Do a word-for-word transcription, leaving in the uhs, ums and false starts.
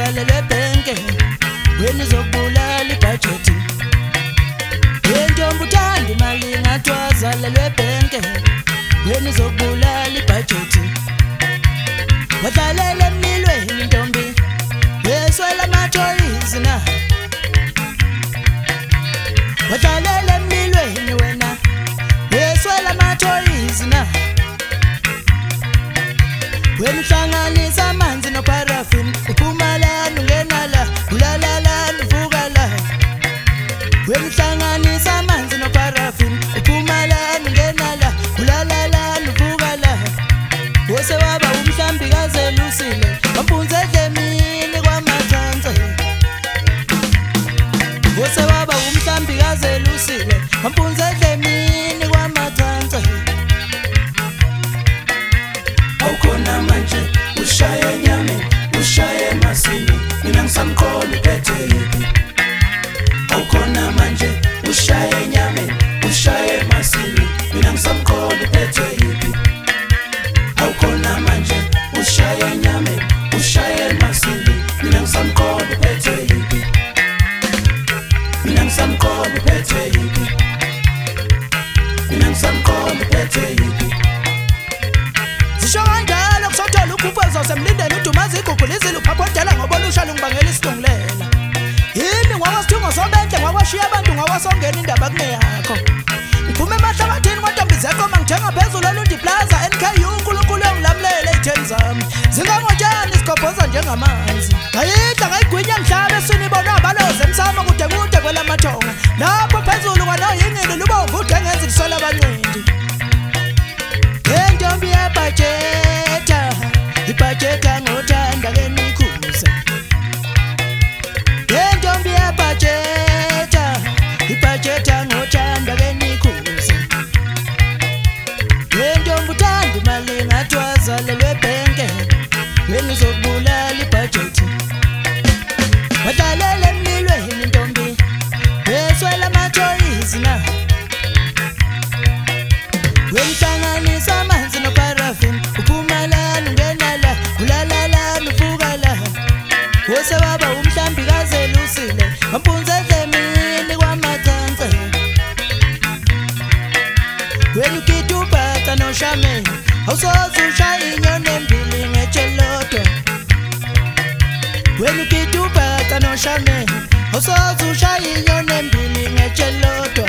zalelwe bhenke wena uzokubulala ibudget yentombi uthanda imali ngathi wazalelwe bhenke wena uzokubulala ibudget wadlalela emlilweni intombi yeswela ama-toys na wadlalela emlilweni wena yeswela ama-toys na wena uhlanganisa amanzi noparafini uphuma lana ungena la ulala lana uvuka la wena uhlanganisa amanzi noparafini uphuma lana ungena la ulala lana uvuka la wose waba umhlambi kazelusile wampunze edlemini kwamacansi wose waba umhlambi kazelusile wampunze edlemini kwamacansi awukhona manje ushaye nyame ushaye masini mina ngisamkhona uphethe yiphi awukhona manje ushaye nyame ushaye masini mina ngisamkhona uphethe yiphi awukhona manje ushaye nyame ushaye masini mina ngisamkhona uphethe yiphi mina ngisamkhona uphethe yiphi mina ngisamkhona uphethe yiphi zisho kanjalo kusothola ukhuphezo semlindeni udumazi igugulizile uphaphodela ngoba lusha lungibangela isidungulela yini ngokwasithungo sobenhle ngokwashiya abantu ngokwasongena indaba kuneyakho ngiphume emahlabathini kwantombi zekoma ngithenga phezulu olundi plaza N K U unkulunkulu engilamulele ey'theni zami zingangotshani isigobhoza njengamanzi ngayidla ngayigwinya ngihlaba eswini ibona abaloze emsamo kude kude kwelamathonga lapho phezulu kwanoyingili lubomvu udengezi lisola abancindi yentombi yebhajeta ibhajeta ngothanda kenikhuza yentombi yebhajeta ibhajeta ngothanda kenikhuza yentombi uthanda imali ngathi wazalelwe bhenke wena uzokubulala ibhajeti wadlalela emlilweni intombi yeswela ama-toys na wemhlanganisa amanzi noparafini uphuma lana ungena la ulala lana uvuka la wose waba umhlambi kazelusile wampunze edlemini kwamacansi wena ukita ubhata noshameni awusoze ushaye inyoni embili ngetshelodwa wena ukita ubhata noshameni awusoze ushaye inyoni embili ngetshelodwa